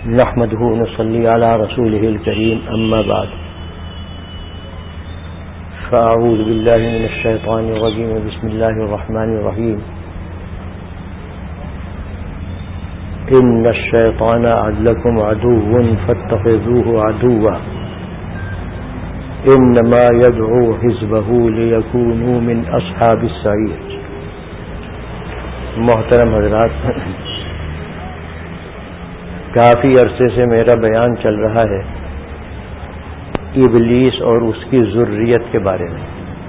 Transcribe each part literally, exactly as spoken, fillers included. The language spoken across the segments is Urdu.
نحمده ونصلي على رسوله الكريم أما بعد فأعوذ بالله من الشيطان الرجيم بسم الله الرحمن الرحيم إن الشيطان لكم عدو فاتخذوه عدوا إنما يدعو حزبه ليكونوا من أصحاب السعير. محترم حضرات، کافی عرصے سے میرا بیان چل رہا ہے ابلیس اور اس کی ذریت کے بارے میں،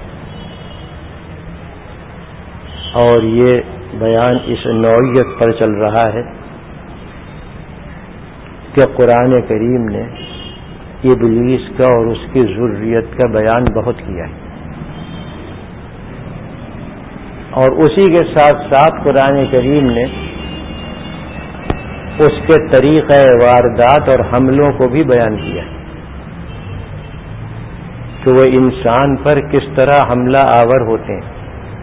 اور یہ بیان اس نوعیت پر چل رہا ہے کہ قرآن کریم نے ابلیس کا اور اس کی ذریت کا بیان بہت کیا ہے، اور اسی کے ساتھ ساتھ قرآن کریم نے اس کے طریقہ واردات اور حملوں کو بھی بیان کیا کہ وہ انسان پر کس طرح حملہ آور ہوتے ہیں،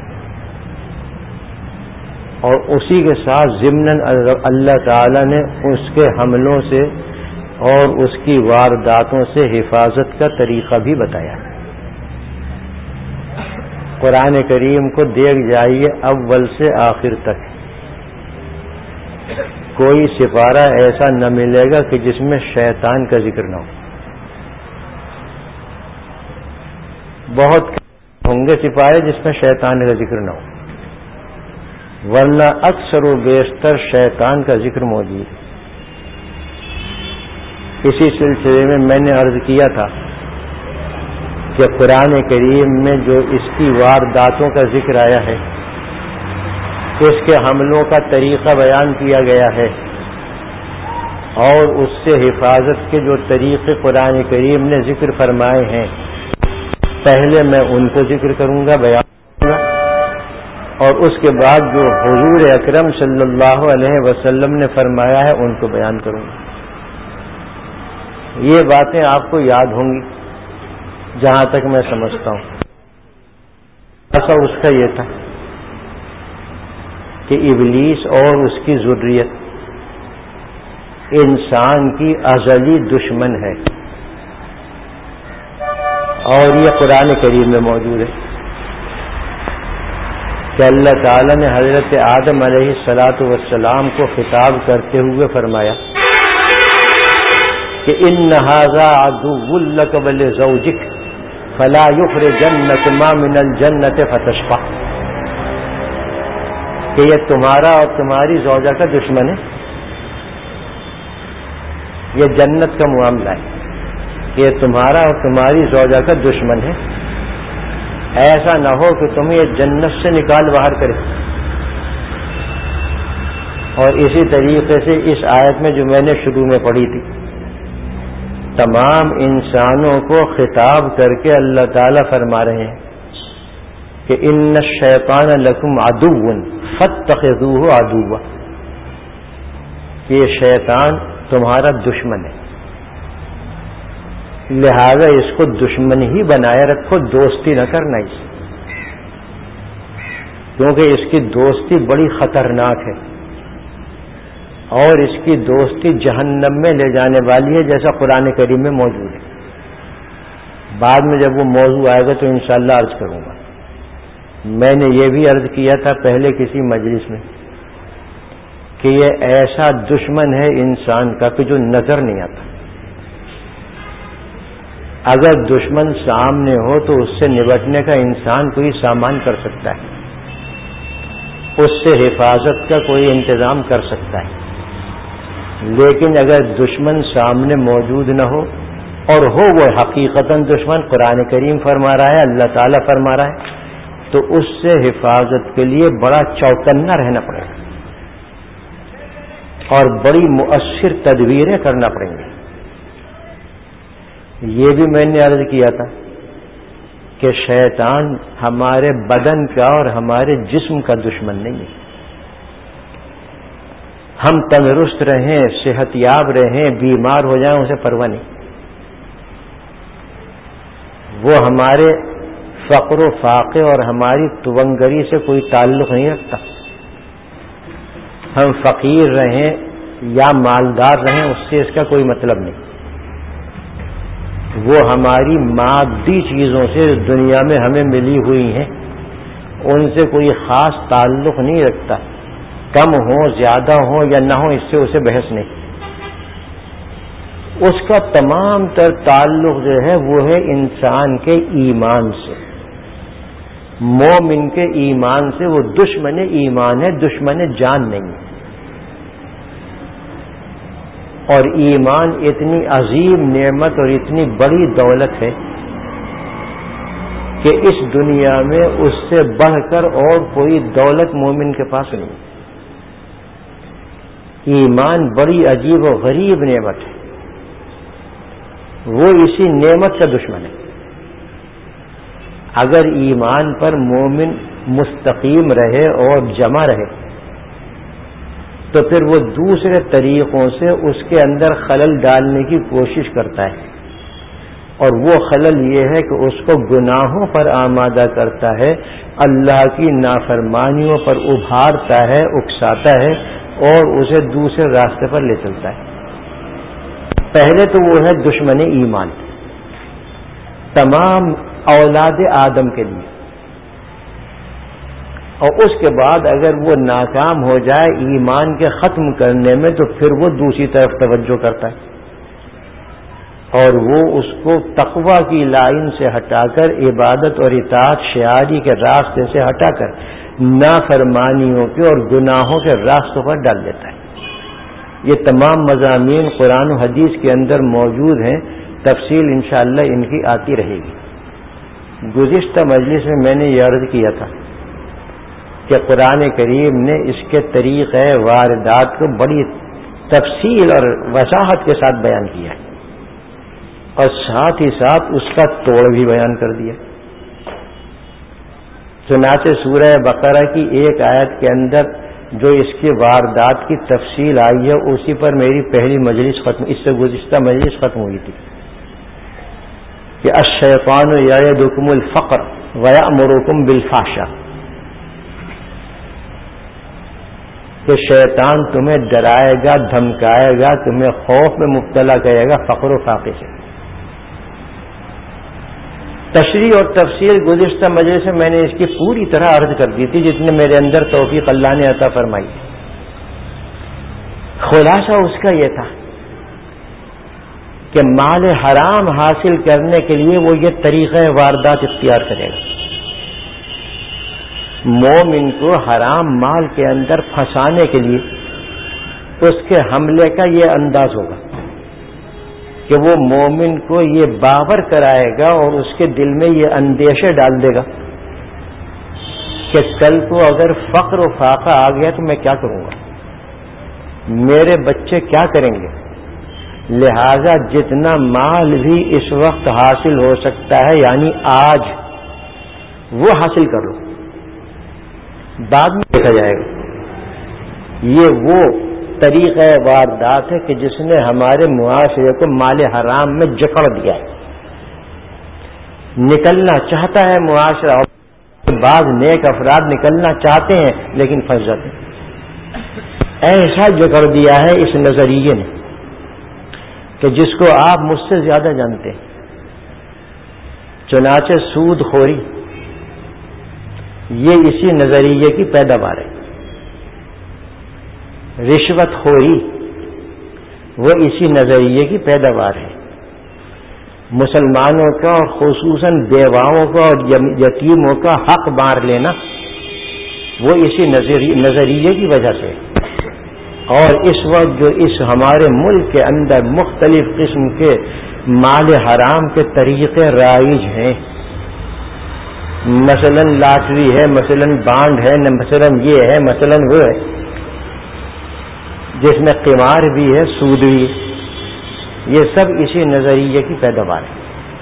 اور اسی کے ساتھ ضمناً اللہ تعالی نے اس کے حملوں سے اور اس کی وارداتوں سے حفاظت کا طریقہ بھی بتایا. قرآن کریم کو دیکھ جائیے اول سے آخر تک، کوئی سپارہ ایسا نہ ملے گا کہ جس میں شیطان کا ذکر نہ ہو. بہت ہوں گے سپارے جس میں شیطان کا ذکر نہ ہو، ورنہ اکثر و بیشتر شیطان کا ذکر موجود ہے. اسی سلسلے میں میں نے عرض کیا تھا کہ قرآن کریم میں جو اس کی وارداتوں کا ذکر آیا ہے، اس کے حملوں کا طریقہ بیان کیا گیا ہے، اور اس سے حفاظت کے جو طریقے قرآن کریم نے ذکر فرمائے ہیں، پہلے میں ان کو ذکر کروں گا، بیان کروں گا، اور اس کے بعد جو حضور اکرم صلی اللہ علیہ وسلم نے فرمایا ہے ان کو بیان کروں گا. یہ باتیں آپ کو یاد ہوں گی جہاں تک میں سمجھتا ہوں. ایسا اس کا یہ تھا کہ ابلیس اور اس کی ذریت انسان کی ازلی دشمن ہے، اور یہ قرآن کریم میں موجود ہے کہ اللہ تعالی نے حضرت آدم علیہ الصلاۃ والسلام کو خطاب کرتے ہوئے فرمایا کہ ان ھذا عدو لک ولزوجک فلا یخرجنکما من الجنۃ فتشقى، کہ یہ تمہارا اور تمہاری زوجہ کا دشمن ہے. یہ جنت کا معاملہ ہے کہ یہ تمہارا اور تمہاری زوجہ کا دشمن ہے، ایسا نہ ہو کہ تمہیں یہ جنت سے نکال باہر کرے. اور اسی طریقے سے اس آیت میں جو میں نے شروع میں پڑھی تھی، تمام انسانوں کو خطاب کر کے اللہ تعالیٰ فرما رہے ہیں کہ ان الشیطان لکم عدو فاتخذوہ عدوا، یہ شیطان تمہارا دشمن ہے، لہذا اس کو دشمن ہی بنائے رکھو، دوستی نہ کرنا اس، کیونکہ اس کی دوستی بڑی خطرناک ہے، اور اس کی دوستی جہنم میں لے جانے والی ہے، جیسا قرآن کریم میں موجود ہے. بعد میں جب وہ موضوع آئے گا تو انشاءاللہ عرض کروں گا. میں نے یہ بھی عرض کیا تھا پہلے کسی مجلس میں کہ یہ ایسا دشمن ہے انسان کا کہ جو نظر نہیں آتا. اگر دشمن سامنے ہو تو اس سے نبٹنے کا انسان کوئی سامان کر سکتا ہے، اس سے حفاظت کا کوئی انتظام کر سکتا ہے، لیکن اگر دشمن سامنے موجود نہ ہو اور ہو وہ حقیقتاً دشمن، قرآن کریم فرما رہا ہے، اللہ تعالیٰ فرما رہا ہے، تو اس سے حفاظت کے لیے بڑا چوکنا رہنا پڑے گا اور بڑی مؤثر تدبیریں کرنا پڑیں گی. یہ بھی میں نے عرض کیا تھا کہ شیطان ہمارے بدن کا اور ہمارے جسم کا دشمن نہیں ہے. ہم تندرست رہیں، صحت یاب رہیں، بیمار ہو جائیں، اسے پرواہ نہیں. وہ ہمارے فقر و فاقے اور ہماری تونگری سے کوئی تعلق نہیں رکھتا. ہم فقیر رہیں، یا مالدار رہیں اس سے اس کا کوئی مطلب نہیں. وہ ہماری مادی چیزوں سے دنیا میں ہمیں ملی ہوئی ہیں ان سے کوئی خاص تعلق نہیں رکھتا. کم ہو زیادہ ہو یا نہ ہو اس سے اسے بحث نہیں. اس کا تمام تر تعلق جو ہے وہ ہے انسان کے ایمان سے. مومن کے ایمان سے. وہ دشمن ایمان ہے, دشمن جان نہیں ہے. اور ایمان اتنی عظیم نعمت اور اتنی بڑی دولت ہے کہ اس دنیا میں اس سے بڑھ کر اور کوئی دولت مومن کے پاس نہیں. ایمان بڑی عجیب و غریب نعمت ہے. وہ اسی نعمت کا دشمن ہے. اگر ایمان پر مومن مستقیم رہے اور جمع رہے تو پھر وہ دوسرے طریقوں سے اس کے اندر خلل ڈالنے کی کوشش کرتا ہے. اور وہ خلل یہ ہے کہ اس کو گناہوں پر آمادہ کرتا ہے, اللہ کی نافرمانیوں پر ابھارتا ہے, اکساتا ہے اور اسے دوسرے راستے پر لے چلتا ہے. پہلے تو وہ ہے دشمن ایمان تمام اولاد آدم کے لیے. اور اس کے بعد اگر وہ ناکام ہو جائے ایمان کے ختم کرنے میں تو پھر وہ دوسری طرف توجہ کرتا ہے اور وہ اس کو تقوی کی لائن سے ہٹا کر عبادت اور اطاعت شعاری کے راستے سے ہٹا کر نافرمانیوں کے اور گناہوں کے راستوں پر ڈال دیتا ہے. یہ تمام مضامین قرآن و حدیث کے اندر موجود ہیں. تفصیل انشاءاللہ ان کی آتی رہے گی. گزشتہ مجلس میں میں نے یہ عرض کیا تھا کہ قرآن کریم نے اس کے طریقے واردات کو بڑی تفصیل اور وضاحت کے ساتھ بیان کیا ہے اور ساتھ ہی ساتھ اس کا توڑ بھی بیان کر دیا. چنانچہ سورہ بقرہ کی ایک آیت کے اندر جو اس کی واردات کی تفصیل آئی ہے اسی پر میری پہلی مجلس ختم اس سے گزشتہ مجلس ختم ہوئی تھی کہ الشیطان یعدکم الفقر ویأمرکم بالفحشاء, کہ شیطان تمہیں ڈرائے گا, دھمکائے گا, تمہیں خوف میں مبتلا کرے گا فقر و فاقے سے. تشریح اور تفصیل گزشتہ مجلس سے میں نے اس کی پوری طرح عرض کر دی تھی جتنے میرے اندر توفیق اللہ نے عطا فرمائی. خلاصہ اس کا یہ تھا کہ مال حرام حاصل کرنے کے لیے وہ یہ طریقہ واردات اختیار کرے گا. مومن کو حرام مال کے اندر پھنسانے کے لیے اس کے حملے کا یہ انداز ہوگا کہ وہ مومن کو یہ باور کرائے گا اور اس کے دل میں یہ اندیشے ڈال دے گا کہ کل کو اگر فقر و فاقہ آ گیا تو میں کیا کروں گا, میرے بچے کیا کریں گے, لہذا جتنا مال بھی اس وقت حاصل ہو سکتا ہے یعنی آج وہ حاصل کر لو, بعد میں دیکھا جائے گا. یہ وہ طریقہ واردات ہے کہ جس نے ہمارے معاشرے کو مال حرام میں جکڑ دیا ہے. نکلنا چاہتا ہے معاشرہ, بعض نیک افراد نکلنا چاہتے ہیں لیکن پھنس جاتے ہیں. ایسا جکڑ دیا ہے اس نظریے نے کہ جس کو آپ مجھ سے زیادہ جانتے ہیں. چنانچہ سود خوری یہ اسی نظریے کی پیداوار ہے. رشوت خوری وہ اسی نظریے کی پیداوار ہے. مسلمانوں کا اور خصوصاً بیواؤں کا اور یتیموں کا حق مار لینا وہ اسی نظریے کی وجہ سے. اور اس وقت جو اس ہمارے ملک کے اندر مختلف قسم کے مال حرام کے طریقے رائج ہیں, مثلا لاٹری ہے, مثلا بانڈ ہے, مثلا یہ ہے, مثلا وہ ہے, جس میں قمار بھی ہے, سود بھی ہے, یہ سب اسی نظریے کی پیداوار ہے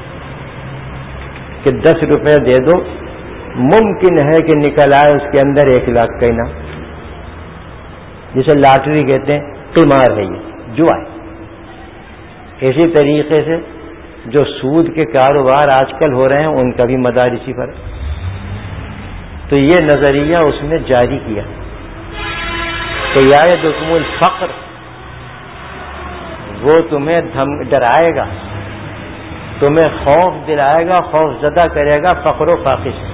کہ دس روپے دے دو ممکن ہے کہ نکل آئے اس کے اندر ایک لاکھ کا انعام. جسے لاٹری کہتے ہیں, قمار ہے, یہ جوا ہے. اسی طریقے سے جو سود کے کاروبار آج کل ہو رہے ہیں ان کا بھی مدار اسی پر ہے. تو یہ نظریہ اس نے جاری کیا کہ یعدکم الفقر وہ تمہیں دھم ڈرائے گا، تمہیں خوف دلائے گا، خوف زدہ کرے گا فقر و فاقے سے۔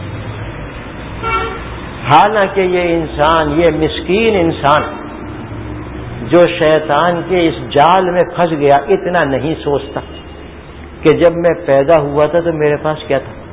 حالانکہ یہ انسان، یہ مسکین انسان جو شیطان کے اس جال میں پھنس گیا، اتنا نہیں سوچتا کہ جب میں پیدا ہوا تھا تو میرے پاس کیا تھا،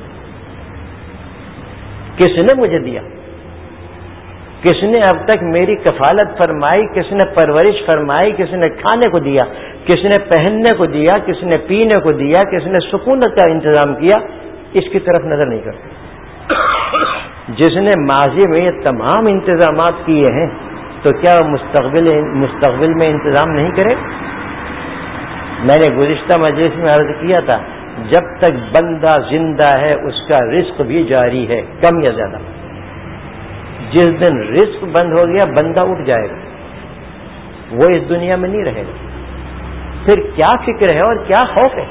کس نے مجھے دیا، کس نے اب تک میری کفالت فرمائی، کس نے پرورش فرمائی، کس نے کھانے کو دیا، کس نے پہننے کو دیا، کس نے پینے کو دیا، کس نے سکونت کا انتظام کیا، اس کی طرف نظر نہیں کرتا۔ جس نے ماضی میں یہ تمام انتظامات کیے ہیں تو کیا مستقبل مستقبل میں انتظام نہیں کرے؟ میں نے گزشتہ مجلس میں عرض کیا تھا، جب تک بندہ زندہ ہے اس کا رزق بھی جاری ہے، کم یا زیادہ۔ جس دن رزق بند ہو گیا بندہ اٹھ جائے گا، وہ اس دنیا میں نہیں رہے گا، پھر کیا فکر ہے اور کیا خوف ہے؟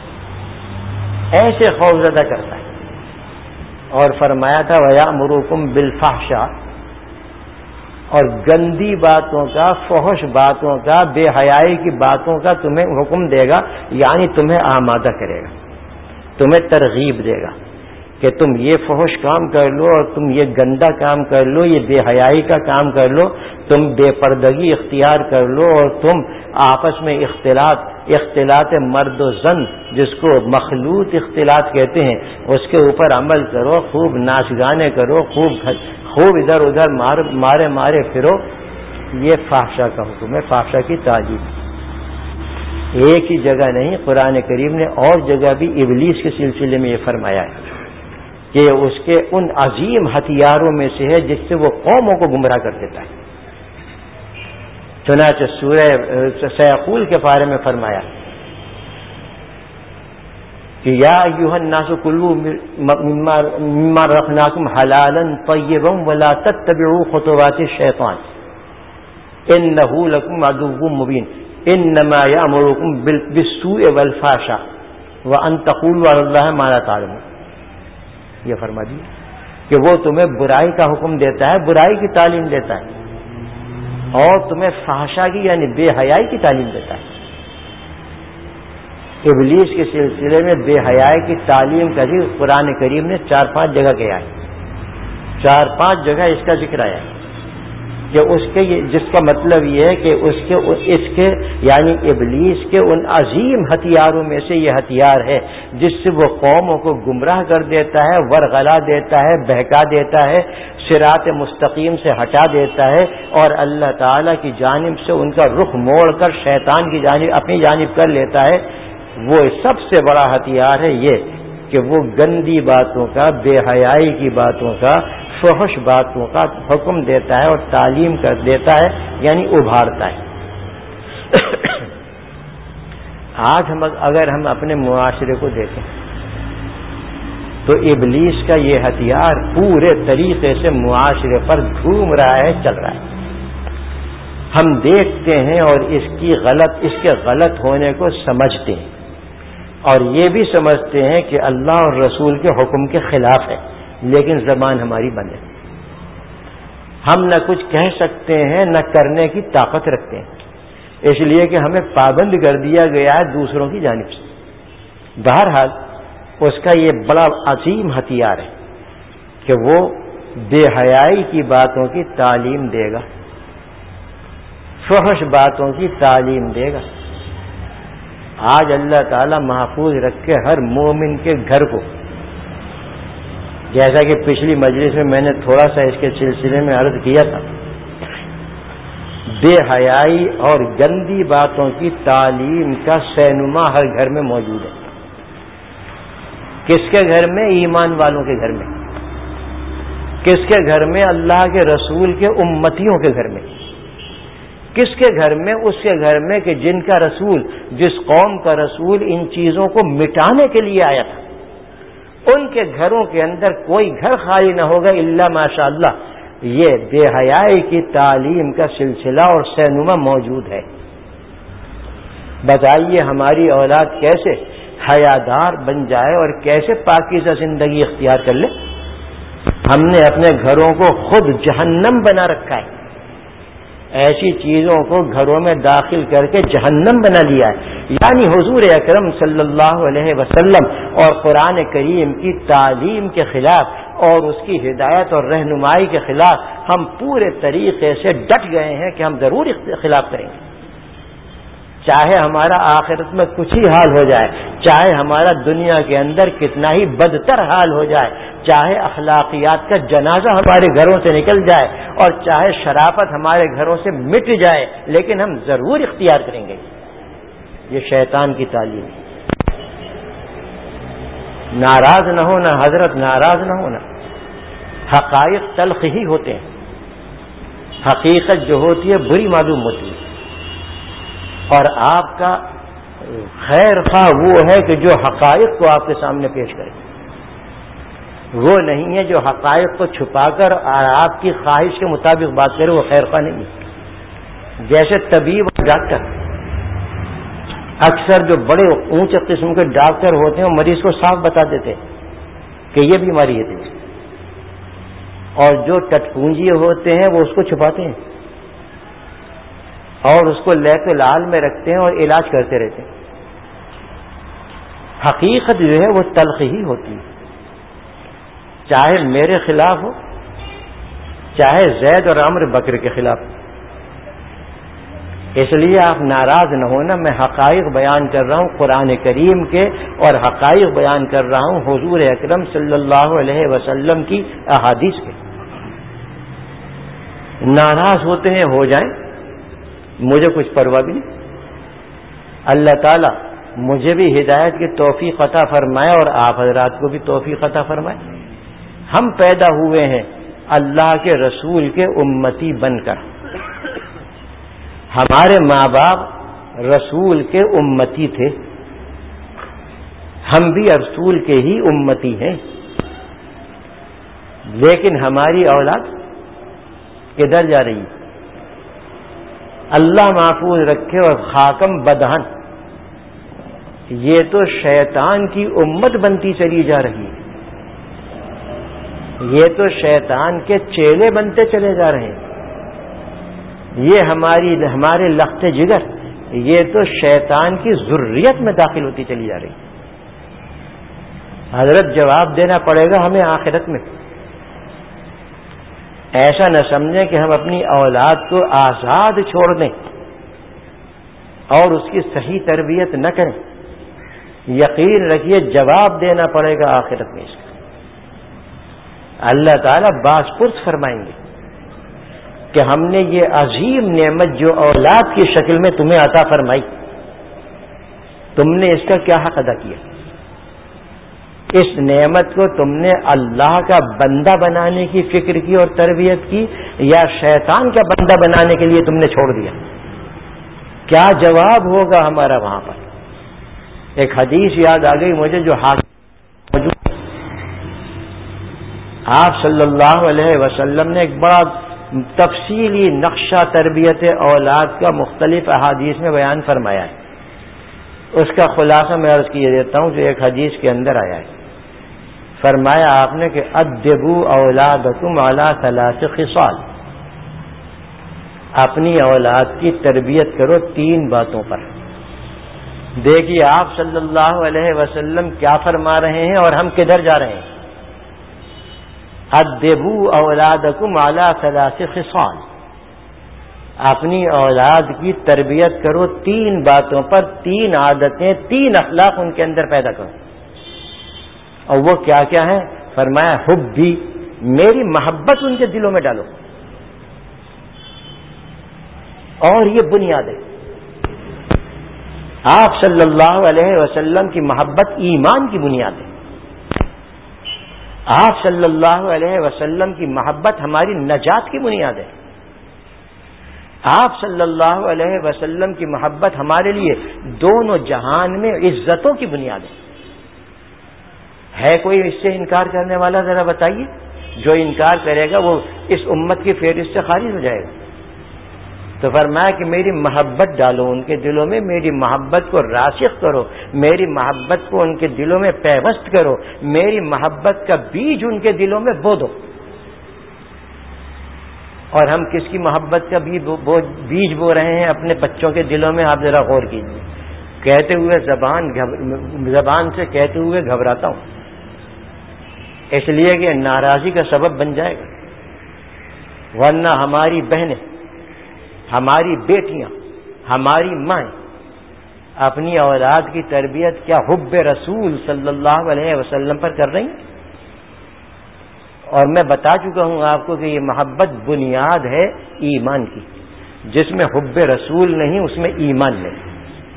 ایسے خوف زدہ کرتا ہے۔ اور فرمایا تھا وَيَأْمُرُكُمْ بِالْفَحْشَاءِ، اور گندی باتوں کا، فحش باتوں کا، بے حیائی کی باتوں کا تمہیں حکم دے گا، یعنی تمہیں آمادہ کرے گا، تمہیں ترغیب دے گا کہ تم یہ فحش کام کر لو اور تم یہ گندا کام کر لو، یہ بے حیائی کا کام کر لو، تم بے پردگی اختیار کر لو، اور تم آپس میں اختلاط اختلاط مرد و زن جس کو مخلوط اختلاط کہتے ہیں اس کے اوپر عمل کرو، خوب ناچ گانے کرو، خوب خوب ادھر ادھر مار مارے مارے پھرو۔ یہ فحشا کا حکم ہے، فحشا کی تعجیب۔ ایک ہی جگہ نہیں، قرآن کریم نے اور جگہ بھی ابلیس کے سلسلے میں یہ فرمایا ہے کہ اس کے ان عظیم ہتھیاروں میں سے ہے جس سے وہ قوموں کو گمراہ کر دیتا ہے۔ چنانچہ سورہ سیقول کے بارے میں فرمایا کہ یا ایھا الناس کلوا مما رزقناکم حلالا طیبا ولا تتبعوا خطوات الشیطان انہ لکم عدو مبین انما یأمرکم بالسوء والفحشاء وان تقولوا علی اللہ ما لا تعلمون۔ یہ فرما دیا کہ وہ تمہیں برائی کا حکم دیتا ہے، برائی کی تعلیم دیتا ہے، اور تمہیں فحشا کی یعنی بے حیائی کی تعلیم دیتا ہے۔ ابلیس کے سلسلے میں بے حیائی کی تعلیم کا ذکر قرآن کریم نے چار پانچ جگہ کیا ہے، چار پانچ جگہ اس کا ذکر آیا ہے کہ اس کے جس کا مطلب یہ ہے کہ اس کے اس کے یعنی ابلیس کے ان عظیم ہتھیاروں میں سے یہ ہتھیار ہے جس سے وہ قوموں کو گمراہ کر دیتا ہے، ورغلا دیتا ہے، بہکا دیتا ہے، صراط مستقیم سے ہٹا دیتا ہے، اور اللہ تعالی کی جانب سے ان کا رخ موڑ کر شیطان کی جانب اپنی جانب کر لیتا ہے۔ وہ سب سے بڑا ہتھیار ہے یہ کہ وہ گندی باتوں کا، بے حیائی کی باتوں کا، فحش باتوں کا حکم دیتا ہے اور تعلیم کر دیتا ہے، یعنی ابھارتا ہے۔ آج ہم اگر ہم اپنے معاشرے کو دیکھیں تو ابلیس کا یہ ہتھیار پورے طریقے سے معاشرے پر گھوم رہا ہے، چل رہا ہے۔ ہم دیکھتے ہیں اور اس کی غلط اس کے غلط ہونے کو سمجھتے ہیں، اور یہ بھی سمجھتے ہیں کہ اللہ اور رسول کے حکم کے خلاف ہے، لیکن زبان ہماری بند ہے۔ ہم نہ کچھ کہہ سکتے ہیں نہ کرنے کی طاقت رکھتے ہیں، اس لیے کہ ہمیں پابند کر دیا گیا ہے دوسروں کی جانب سے۔ بہرحال اس کا یہ بڑا عظیم ہتھیار ہے کہ وہ بے حیائی کی باتوں کی تعلیم دے گا، فحش باتوں کی تعلیم دے گا۔ آج اللہ تعالی محفوظ رکھے ہر مومن کے گھر کو، جیسا کہ پچھلی مجلس میں میں نے تھوڑا سا اس کے سلسلے میں عرض کیا تھا، بے حیائی اور گندی باتوں کی تعلیم کا سینما ہر گھر میں موجود ہے۔ کس کے گھر میں؟ ایمان والوں کے گھر میں۔ کس کے گھر میں؟ اللہ کے رسول کے امتیوں کے گھر میں۔ کس کے گھر میں؟ اس کے گھر میں کہ جن کا رسول، جس قوم کا رسول ان چیزوں کو مٹانے کے لیے آیا تھا، ان کے گھروں کے اندر کوئی گھر خالی نہ ہوگا الا ماشاء اللہ یہ بے حیائی کی تعلیم کا سلسلہ اور سینما موجود ہے۔ بتائیے ہماری اولاد کیسے حیادار بن جائے اور کیسے پاکیزہ زندگی اختیار کر لے؟ ہم نے اپنے گھروں کو خود جہنم بنا رکھا ہے، ایسی چیزوں کو گھروں میں داخل کر کے جہنم بنا لیا ہے. یعنی حضور اکرم صلی اللہ علیہ وسلم اور قرآن کریم کی تعلیم کے خلاف اور اس کی ہدایت اور رہنمائی کے خلاف ہم پورے طریقے سے ڈٹ گئے ہیں کہ ہم ضرور خلاف کریں گے. چاہے ہمارا آخرت میں کچھ ہی حال ہو جائے، چاہے ہمارا دنیا کے اندر کتنا ہی بدتر حال ہو جائے، چاہے اخلاقیات کا جنازہ ہمارے گھروں سے نکل جائے اور چاہے شرافت ہمارے گھروں سے مٹ جائے، لیکن ہم ضرور اختیار کریں گے. یہ شیطان کی تعلیم ہے. ناراض نہ ہونا حضرت، ناراض نہ ہونا. حقائق تلخ ہی ہوتے ہیں. حقیقت جو ہوتی ہے بری معلوم ہوتی ہے. اور آپ کا خیر خواہ وہ ہے کہ جو حقائق کو آپ کے سامنے پیش کرے، وہ نہیں ہے جو حقائق کو چھپا کر اور آپ کی خواہش کے مطابق بات کرے، وہ خیر خواہ نہیں ہے. جیسے طبیب اور ڈاکٹر، اکثر جو بڑے اونچے قسم کے ڈاکٹر ہوتے ہیں وہ مریض کو صاف بتا دیتے کہ یہ بیماری ہے تجھے، اور جو ٹٹپونجی ہوتے ہیں وہ اس کو چھپاتے ہیں اور اس کو لے کے لال میں رکھتے ہیں اور علاج کرتے رہتے ہیں. حقیقت جو ہے وہ تلخ ہی ہوتی ہے، چاہے میرے خلاف ہو، چاہے زید اور عمرو بکر کے خلاف ہو. اس لیے آپ ناراض نہ ہونا. میں حقائق بیان کر رہا ہوں قرآن کریم کے، اور حقائق بیان کر رہا ہوں حضور اکرم صلی اللہ علیہ وسلم کی احادیث کے. ناراض ہوتے ہیں ہو جائیں، مجھے کچھ پرواہ بھی نہیں. اللہ تعالیٰ مجھے بھی ہدایت کی توفیق عطا فرمائے اور آپ حضرات کو بھی توفیق عطا فرمائے. ہم پیدا ہوئے ہیں اللہ کے رسول کے امتی بن کر. ہمارے ماں باپ رسول کے امتی تھے، ہم بھی رسول کے ہی امتی ہیں. لیکن ہماری اولاد کدھر جا رہی ہے؟ اللہ محفوظ رکھے اور خاکم بدہن، یہ تو شیطان کی امت بنتی چلی جا رہی ہے. یہ تو شیطان کے چیلے بنتے چلے جا رہے ہیں. یہ ہماری ہمارے لخت جگر، یہ تو شیطان کی ذریت میں داخل ہوتی چلی جا رہی ہے. حضرت جواب دینا پڑے گا ہمیں آخرت میں. ایسا نہ سمجھیں کہ ہم اپنی اولاد کو آزاد چھوڑ دیں اور اس کی صحیح تربیت نہ کریں. یقین رکھیے جواب دینا پڑے گا آخرت میں اس کا. اللہ تعالیٰ باز پرس فرمائیں گے کہ ہم نے یہ عظیم نعمت جو اولاد کی شکل میں تمہیں عطا فرمائی، تم نے اس کا کیا حق ادا کیا؟ اس نعمت کو تم نے اللہ کا بندہ بنانے کی فکر کی اور تربیت کی، یا شیطان کا بندہ بنانے کے لیے تم نے چھوڑ دیا؟ کیا جواب ہوگا ہمارا وہاں پر؟ ایک حدیث یاد آ گئی مجھے جو موجود، آپ صلی اللہ علیہ وسلم نے ایک بڑا تفصیلی نقشہ تربیت اولاد کا مختلف احادیث میں بیان فرمایا ہے. اس کا خلاصہ میں عرض کیے دیتا ہوں جو ایک حدیث کے اندر آیا ہے. فرمایا آپ نے کہ ادبوا اولادکم علی ثلاث خصال، اپنی اولاد کی تربیت کرو تین باتوں پر. دیکھیے آپ صلی اللہ علیہ وسلم کیا فرما رہے ہیں اور ہم کدھر جا رہے ہیں. ادبوا اولادکم علی ثلاث خصال، اپنی اولاد کی تربیت کرو تین باتوں پر، تین عادتیں، تین اخلاق ان کے اندر پیدا کرو. اور وہ کیا کیا ہے؟ فرمایا حبی، میری محبت ان کے دلوں میں ڈالو. اور یہ بنیاد ہے. آپ صلی اللہ علیہ وسلم کی محبت ایمان کی بنیاد ہے. آپ صلی اللہ علیہ وسلم کی محبت ہماری نجات کی بنیاد ہے. آپ صلی اللہ علیہ وسلم کی محبت ہمارے لیے دونوں جہان میں عزتوں کی بنیاد ہے. ہے کوئی اس سے انکار کرنے والا؟ ذرا بتائیے. جو انکار کرے گا وہ اس امت کی فہرست سے خارج ہو جائے گا. تو فرمایا کہ میری محبت ڈالو ان کے دلوں میں، میری محبت کو راسخ کرو، میری محبت کو ان کے دلوں میں پیوست کرو، میری محبت کا بیج ان کے دلوں میں بو دو. اور ہم کس کی محبت کا بھی بیج بو رہے ہیں اپنے بچوں کے دلوں میں، آپ ذرا غور کیجیے. کہتے ہوئے زبان زبان سے کہتے ہوئے گھبراتا ہوں، اس لیے کہ ناراضی کا سبب بن جائے گا. ورنہ ہماری بہنیں، ہماری بیٹیاں، ہماری مائیں اپنی اولاد کی تربیت کیا حب رسول صلی اللہ علیہ وسلم پر کر رہی ہیں؟ اور میں بتا چکا ہوں آپ کو کہ یہ محبت بنیاد ہے ایمان کی. جس میں حب رسول نہیں اس میں ایمان نہیں.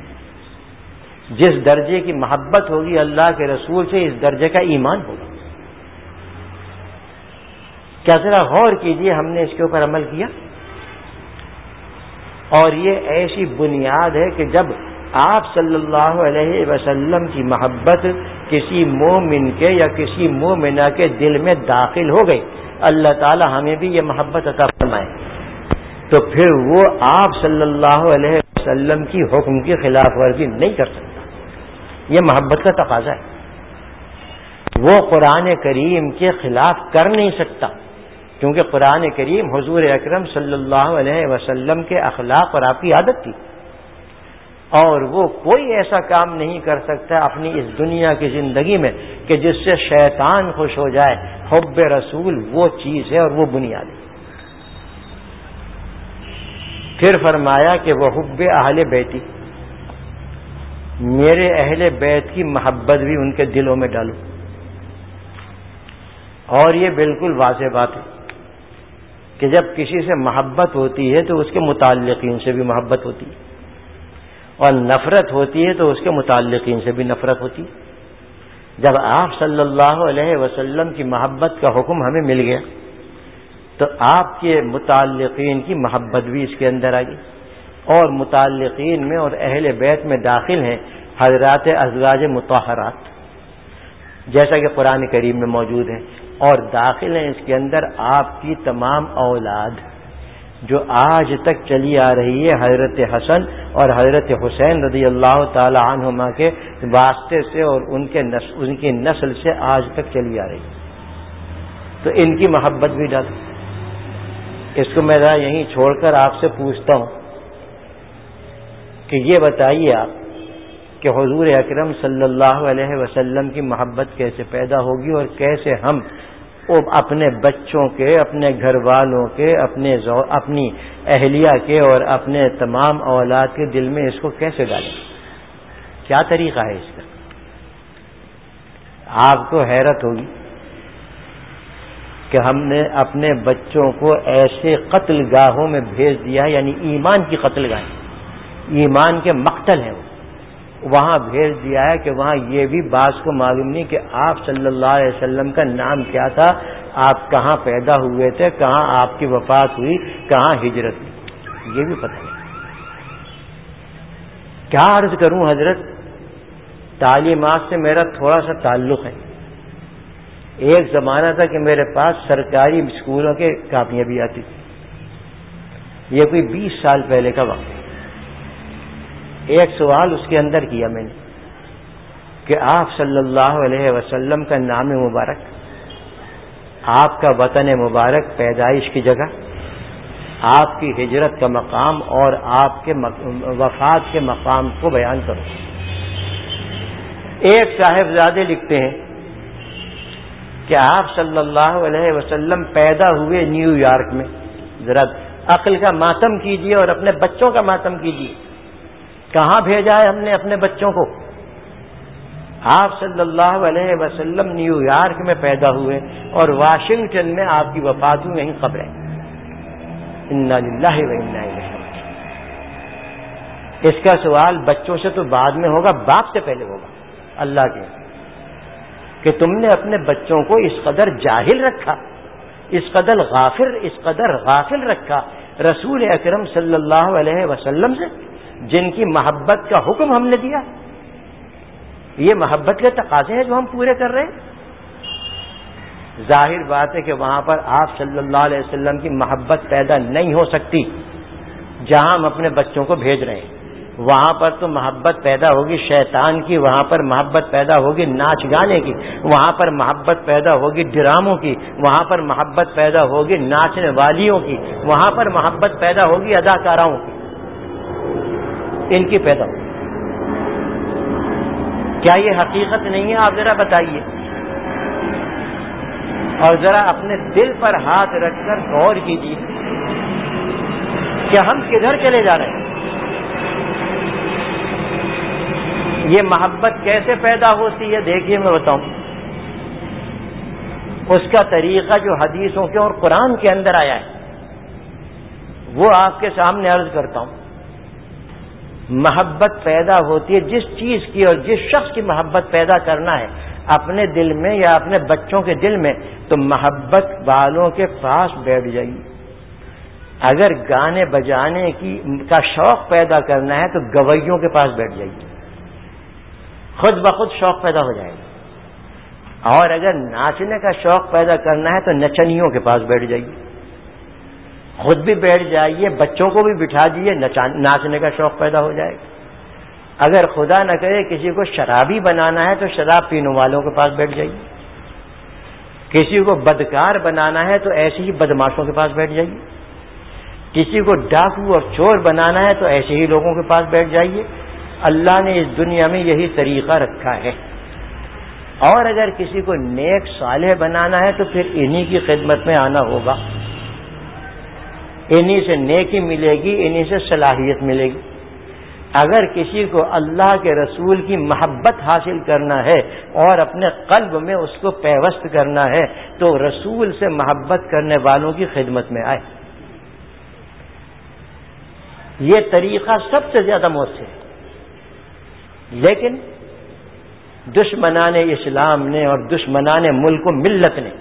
جس درجے کی محبت ہوگی اللہ کے رسول سے اس درجے کا ایمان ہوگا. کیا ذرا غور کیجئے، ہم نے اس کے اوپر عمل کیا؟ اور یہ ایسی بنیاد ہے کہ جب آپ صلی اللہ علیہ وسلم کی محبت کسی مومن کے یا کسی مومنہ کے دل میں داخل ہو گئی، اللہ تعالی ہمیں بھی یہ محبت عطا فرمائے، تو پھر وہ آپ صلی اللہ علیہ وسلم کی حکم کی خلاف ورزی نہیں کر سکتا. یہ محبت کا تقاضا ہے. وہ قرآن کریم کے خلاف کر نہیں سکتا، کیونکہ قرآن کریم حضور اکرم صلی اللہ علیہ وسلم کے اخلاق اور آپ کی عادت تھی، اور وہ کوئی ایسا کام نہیں کر سکتا اپنی اس دنیا کی زندگی میں کہ جس سے شیطان خوش ہو جائے. حب رسول وہ چیز ہے اور وہ بنیاد ہے. پھر فرمایا کہ وہ حب اہل بیتی، میرے اہل بیت کی محبت بھی ان کے دلوں میں ڈالو. اور یہ بالکل واضح بات ہے کہ جب کسی سے محبت ہوتی ہے تو اس کے متعلقین سے بھی محبت ہوتی ہے، اور نفرت ہوتی ہے تو اس کے متعلقین سے بھی نفرت ہوتی ہے. جب آپ صلی اللہ علیہ وسلم کی محبت کا حکم ہمیں مل گیا تو آپ کے متعلقین کی محبت بھی اس کے اندر آ گئی. اور متعلقین میں اور اہل بیت میں داخل ہیں حضرات ازواج مطہرات، جیسا کہ قرآن کریم میں موجود ہیں، اور داخل ہیں اس کے اندر آپ کی تمام اولاد جو آج تک چلی آ رہی ہے حضرت حسن اور حضرت حسین رضی اللہ تعالی عنہما کے واسطے سے اور ان کے نسل ان کی نسل سے آج تک چلی آ رہی ہے. تو ان کی محبت بھی ڈال. اس کو میں ذرا یہیں چھوڑ کر آپ سے پوچھتا ہوں کہ یہ بتائیے آپ کہ حضور اکرم صلی اللہ علیہ وسلم کی محبت کیسے پیدا ہوگی اور کیسے ہم اپنے بچوں کے، اپنے گھر والوں کے، اپنے اپنی اہلیہ کے اور اپنے تمام اولاد کے دل میں اس کو کیسے ڈالیں؟ کیا طریقہ ہے اس کا؟ آپ کو حیرت ہوگی کہ ہم نے اپنے بچوں کو ایسے قتل گاہوں میں بھیج دیا، یعنی ایمان کی قتل گاہیں، ایمان کے مقتل ہیں، وہاں بھیج دیا ہے کہ وہاں یہ بھی بعض کو معلوم نہیں کہ آپ صلی اللہ علیہ وسلم کا نام کیا تھا، آپ کہاں پیدا ہوئے تھے، کہاں آپ کی وفات ہوئی، کہاں ہجرت ہوئی، یہ بھی پتہ نہیں. کیا عرض کروں حضرت، تعلیمات سے میرا تھوڑا سا تعلق ہے. ایک زمانہ تھا کہ میرے پاس سرکاری اسکولوں کے کاپیاں بھی آتی تھی، یہ کوئی بیس سال پہلے کا وقت. ایک سوال اس کے اندر کیا میں نے کہ آپ صلی اللہ علیہ وسلم کا نام مبارک، آپ کا وطن مبارک، پیدائش کی جگہ، آپ کی ہجرت کا مقام اور آپ کے وفات کے مقام کو بیان کرو. ایک صاحبزادے لکھتے ہیں کہ آپ صلی اللہ علیہ وسلم پیدا ہوئے نیو یارک میں. ذرا عقل کا ماتم کیجئے اور اپنے بچوں کا ماتم کیجئے. کہاں بھیجا ہے ہم نے اپنے بچوں کو؟ آپ صلی اللہ علیہ وسلم نیو یارک میں پیدا ہوئے اور واشنگٹن میں آپ کی وفات ہوئی، یہیں قبر ہے. انا للہ و انا الیہ راجعون. اس کا سوال بچوں سے تو بعد میں ہوگا، باپ سے پہلے ہوگا. اللہ کے کہ تم نے اپنے بچوں کو اس قدر جاہل رکھا، اس قدر غافل اس قدر غافل رکھا رسول اکرم صلی اللہ علیہ وسلم سے، جن کی محبت کا حکم ہم نے دیا. یہ محبت کے تقاضے ہیں جو ہم پورے کر رہے ہیں. ظاہر بات ہے کہ وہاں پر آپ صلی اللہ علیہ وسلم کی محبت پیدا نہیں ہو سکتی جہاں ہم اپنے بچوں کو بھیج رہے ہیں. وہاں پر تو محبت پیدا ہوگی شیطان کی، وہاں پر محبت پیدا ہوگی ناچ گانے کی، وہاں پر محبت پیدا ہوگی ڈراموں کی، وہاں پر محبت پیدا ہوگی ناچنے والیوں کی، وہاں پر محبت پیدا ہوگی اداکاراؤں کی، ان کی پیدا ہوگی۔ کیا یہ حقیقت نہیں ہے؟ آپ ذرا بتائیے، اور ذرا اپنے دل پر ہاتھ رکھ کر غور کیجیے کہ ہم کدھر چلے جا رہے ہیں۔ یہ محبت کیسے پیدا ہوتی ہے؟ دیکھیے میں بتاؤں، اس کا طریقہ جو حدیثوں کے اور قرآن کے اندر آیا ہے وہ آپ کے سامنے عرض کرتا ہوں۔ محبت پیدا ہوتی ہے جس چیز کی اور جس شخص کی محبت پیدا کرنا ہے اپنے دل میں یا اپنے بچوں کے دل میں، تو محبت والوں کے پاس بیٹھ جائیے۔ اگر گانے بجانے کی کا شوق پیدا کرنا ہے تو گویوں کے پاس بیٹھ جائیے، خود بخود شوق پیدا ہو جائے گا۔ اور اگر ناچنے کا شوق پیدا کرنا ہے تو نچنیوں کے پاس بیٹھ جائیے، خود بھی بیٹھ جائیے، بچوں کو بھی بٹھا دیجیے، ناچنے کا شوق پیدا ہو جائے گا۔ اگر خدا نہ کرے کسی کو شرابی بنانا ہے تو شراب پینوں والوں کے پاس بیٹھ جائیے، کسی کو بدکار بنانا ہے تو ایسے ہی بدماشوں کے پاس بیٹھ جائیے، کسی کو ڈاکو اور چور بنانا ہے تو ایسے ہی لوگوں کے پاس بیٹھ جائیے۔ اللہ نے اس دنیا میں یہی طریقہ رکھا ہے۔ اور اگر کسی کو نیک صالح بنانا ہے تو پھر انہی کی خدمت میں آنا ہوگا، انہی سے نیکی ملے گی، انہی سے صلاحیت ملے گی۔ اگر کسی کو اللہ کے رسول کی محبت حاصل کرنا ہے اور اپنے قلب میں اس کو پیوست کرنا ہے تو رسول سے محبت کرنے والوں کی خدمت میں آئے۔ یہ طریقہ سب سے زیادہ مؤثر ہے، لیکن دشمنان اسلام نے اور دشمنان ملک و ملت نے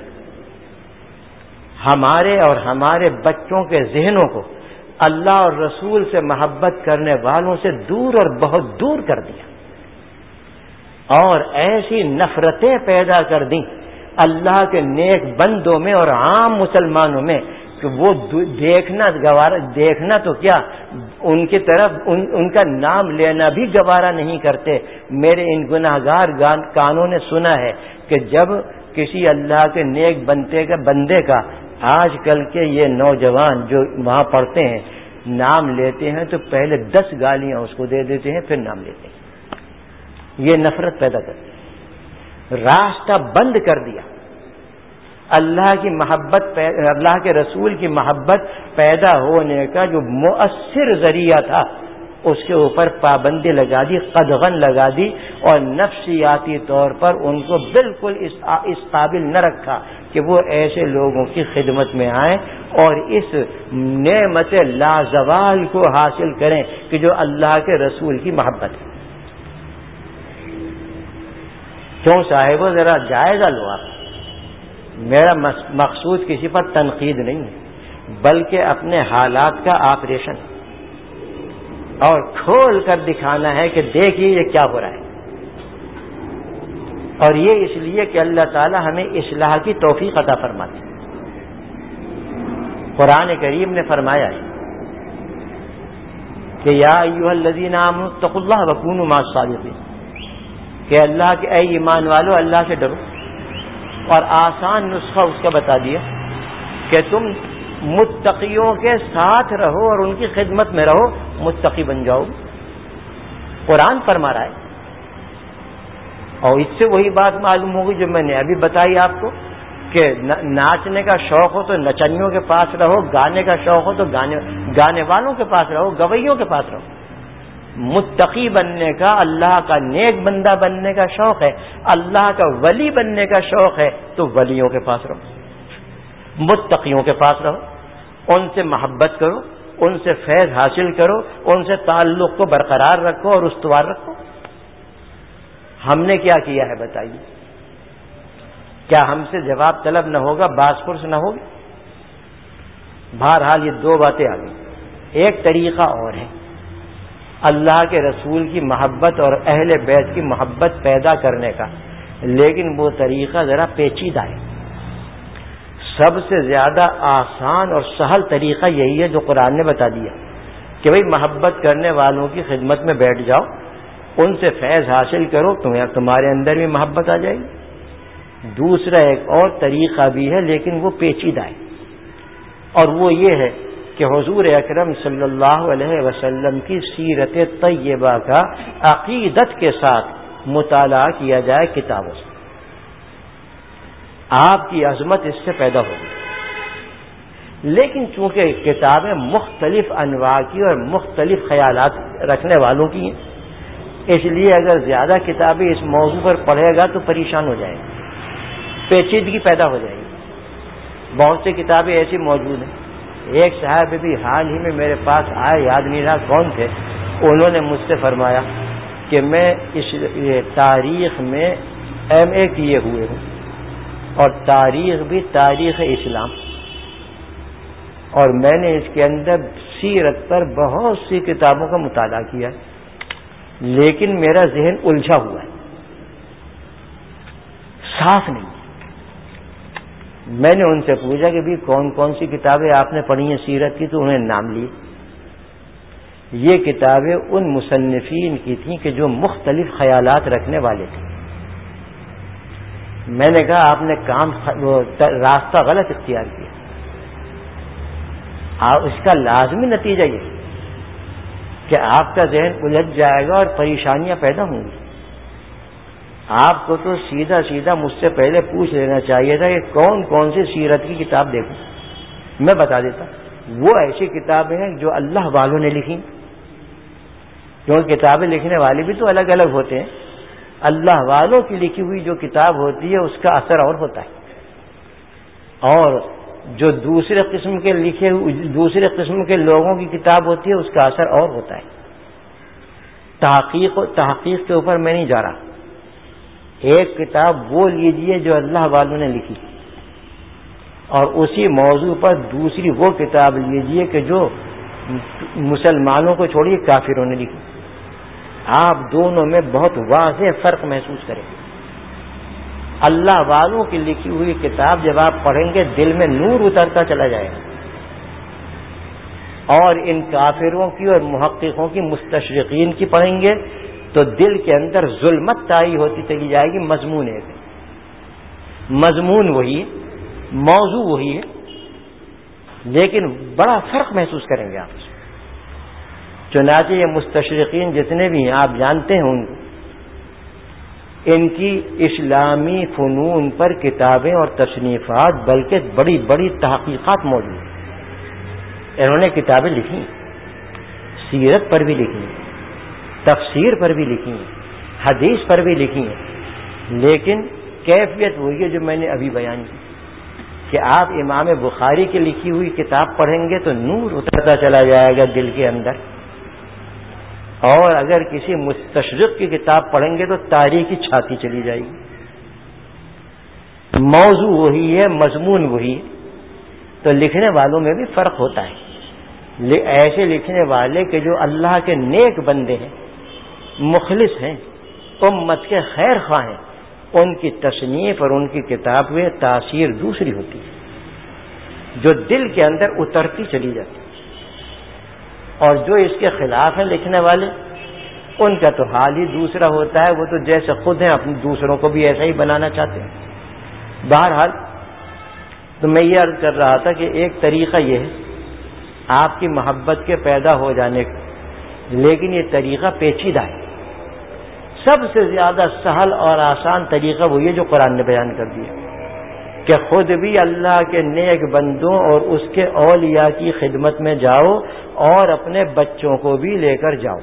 ہمارے اور ہمارے بچوں کے ذہنوں کو اللہ اور رسول سے محبت کرنے والوں سے دور اور بہت دور کر دیا، اور ایسی نفرتیں پیدا کر دیں اللہ کے نیک بندوں میں اور عام مسلمانوں میں کہ وہ دیکھنا گوارا دیکھنا تو کیا ان کی طرف ان, ان کا نام لینا بھی گوارا نہیں کرتے۔ میرے ان گناہگار کانوں نے سنا ہے کہ جب کسی اللہ کے نیک بنتے کا بندے کا آج کل کے یہ نوجوان جو وہاں پڑھتے ہیں نام لیتے ہیں تو پہلے دس گالیاں اس کو دے دیتے ہیں، پھر نام لیتے ہیں۔ یہ نفرت پیدا کرتی ہے، راستہ بند کر دیا۔ اللہ کی محبت، اللہ کے رسول کی محبت پیدا ہونے کا جو مؤثر ذریعہ تھا اس کے اوپر پابندی لگا دی، قدغن لگا دی، اور نفسیاتی طور پر ان کو بالکل اس اس قابل نہ رکھا کہ وہ ایسے لوگوں کی خدمت میں آئیں اور اس نعمت لازوال کو حاصل کریں کہ جو اللہ کے رسول کی محبت ہے۔ کیوں صاحبو، ذرا جائزہ لو آپ۔ میرا مقصود کسی پر تنقید نہیں ہے بلکہ اپنے حالات کا آپریشن اور کھول کر دکھانا ہے کہ دیکھیے یہ کیا ہو رہا ہے، اور یہ اس لیے کہ اللہ تعالی ہمیں اصلاح کی توفیق عطا فرماتے ہیں۔ قرآن کریم نے فرمایا ہے کہ یا ایھا الذین آمنوا اتقوا اللہ وکونوا مع الصادقین، کہ اللہ کے اے ایمان والو اللہ سے ڈرو، اور آسان نسخہ اس کا بتا دیا کہ تم متقیوں کے ساتھ رہو اور ان کی خدمت میں رہو، متقی بن جاؤ۔ قرآن فرما رہا ہے، اور اس سے وہی بات معلوم ہوگی جو میں نے ابھی بتائی آپ کو کہ ناچنے کا شوق ہو تو نچنیوں کے پاس رہو، گانے کا شوق ہو تو گانے گانے والوں کے پاس رہو، گویوں کے پاس رہو۔ متقی بننے کا، اللہ کا نیک بندہ بننے کا شوق ہے، اللہ کا ولی بننے کا شوق ہے تو ولیوں کے پاس رہو، متقیوں کے پاس رہو، ان سے محبت کرو، ان سے فیض حاصل کرو، ان سے تعلق کو برقرار رکھو اور استوار رکھو۔ ہم نے کیا کیا ہے بتائیے؟ کیا ہم سے جواب طلب نہ ہوگا، باز پرس نہ ہوگی؟ بہرحال یہ دو باتیں آ گئی۔ ایک طریقہ اور ہے اللہ کے رسول کی محبت اور اہل بیت کی محبت پیدا کرنے کا، لیکن وہ طریقہ ذرا پیچیدہ ہے۔ سب سے زیادہ آسان اور سہل طریقہ یہی ہے جو قرآن نے بتا دیا کہ بھئی محبت کرنے والوں کی خدمت میں بیٹھ جاؤ، ان سے فیض حاصل کرو، تمہیں تمہارے اندر بھی محبت آ جائے گی۔ دوسرا ایک اور طریقہ بھی ہے لیکن وہ پیچیدہ ہے، اور وہ یہ ہے کہ حضور اکرم صلی اللہ علیہ وسلم کی سیرت طیبہ کا عقیدت کے ساتھ مطالعہ کیا جائے کتابوں سے، آپ کی عظمت اس سے پیدا ہوگی۔ لیکن چونکہ کتابیں مختلف انواع کی اور مختلف خیالات رکھنے والوں کی ہیں، اس لیے اگر زیادہ کتابیں اس موضوع پر پڑھے گا تو پریشان ہو جائے گا، پیچیدگی پیدا ہو جائے گی۔ بہت سی کتابیں ایسی موجود ہیں۔ ایک صاحب بھی حال ہی میں میرے پاس آئے، یاد نہیں رہا کون تھے، انہوں نے مجھ سے فرمایا کہ میں اس تاریخ میں ایم اے کیے ہوئے ہوں، اور تاریخ بھی تاریخ اسلام، اور میں نے اس کے اندر سیرت پر بہت سی کتابوں کا مطالعہ کیا ہے، لیکن میرا ذہن الجھا ہوا ہے، صاف نہیں۔ میں نے ان سے پوچھا کہ بھی کون کون سی کتابیں آپ نے پڑھی ہیں سیرت کی، تو انہیں نام لیے۔ یہ کتابیں ان مصنفین کی تھیں کہ جو مختلف خیالات رکھنے والے تھے۔ میں نے کہا آپ نے کام راستہ غلط اختیار کیا، اس کا لازمی نتیجہ یہ کہ آپ کا ذہن الجھ جائے گا اور پریشانیاں پیدا ہوں گی۔ آپ کو تو سیدھا سیدھا مجھ سے پہلے پوچھ لینا چاہیے تھا کہ کون کون سی سیرت کی کتاب دیکھوں، میں بتا دیتا۔ وہ ایسی کتابیں ہیں جو اللہ والوں نے لکھی، کیونکہ کتابیں لکھنے والے بھی تو الگ الگ ہوتے ہیں۔ اللہ والوں کی لکھی ہوئی جو کتاب ہوتی ہے اس کا اثر اور ہوتا ہے، اور جو دوسرے قسم کے لکھے دوسرے قسم کے لوگوں کی کتاب ہوتی ہے اس کا اثر اور ہوتا ہے۔ تحقیق تحقیق کے اوپر میں نہیں جا رہا، ایک کتاب وہ لیجئے جو اللہ والوں نے لکھی، اور اسی موضوع پر دوسری وہ کتاب لیجئے کہ جو مسلمانوں کو چھوڑیے کافروں نے لکھی۔ آپ دونوں میں بہت واضح فرق محسوس کریں گے۔ اللہ والوں کی لکھی ہوئی کتاب جب آپ پڑھیں گے دل میں نور اترتا چلا جائے گا، اور ان کافروں کی اور محققوں کی مستشرقین کی پڑھیں گے تو دل کے اندر ظلمت طاری ہوتی چلی جائے گی۔ مضمون ہے، مضمون وہی ہے، موضوع وہی ہے، لیکن بڑا فرق محسوس کریں گے آپ۔ چنانچہ یہ مستشرقین جتنے بھی ہیں آپ جانتے ہیں ان کو، ان کی اسلامی فنون پر کتابیں اور تصنیفات بلکہ بڑی بڑی تحقیقات موجود ہیں۔ انہوں نے کتابیں لکھی، سیرت پر بھی لکھی ہیں، تفسیر پر بھی لکھی ہیں، حدیث پر بھی لکھی ہیں، لیکن کیفیت وہی ہے جو میں نے ابھی بیان کی کہ آپ امام بخاری کی لکھی ہوئی کتاب پڑھیں گے تو نور اترتا چلا جائے گا دل کے اندر، اور اگر کسی مستشرق کی کتاب پڑھیں گے تو تاریخی چھاتی چلی جائے گی۔ موضوع وہی ہے، مضمون وہی ہے، تو لکھنے والوں میں بھی فرق ہوتا ہے۔ ایسے لکھنے والے کہ جو اللہ کے نیک بندے ہیں، مخلص ہیں، امت کے خیر خواہ ہیں، ان کی تصنیف اور ان کی کتاب میں تاثیر دوسری ہوتی ہے جو دل کے اندر اترتی چلی جاتی ہے، اور جو اس کے خلاف ہیں لکھنے والے ان کا تو حال ہی دوسرا ہوتا ہے، وہ تو جیسے خود ہیں اپنے دوسروں کو بھی ایسا ہی بنانا چاہتے ہیں۔ بہرحال تو میں یہ عرض کر رہا تھا کہ ایک طریقہ یہ ہے آپ کی محبت کے پیدا ہو جانے کا، لیکن یہ طریقہ پیچیدہ ہے۔ سب سے زیادہ سہل اور آسان طریقہ وہ یہ جو قرآن نے بیان کر دیا کہ خود بھی اللہ کے نیک بندوں اور اس کے اولیاء کی خدمت میں جاؤ اور اپنے بچوں کو بھی لے کر جاؤ۔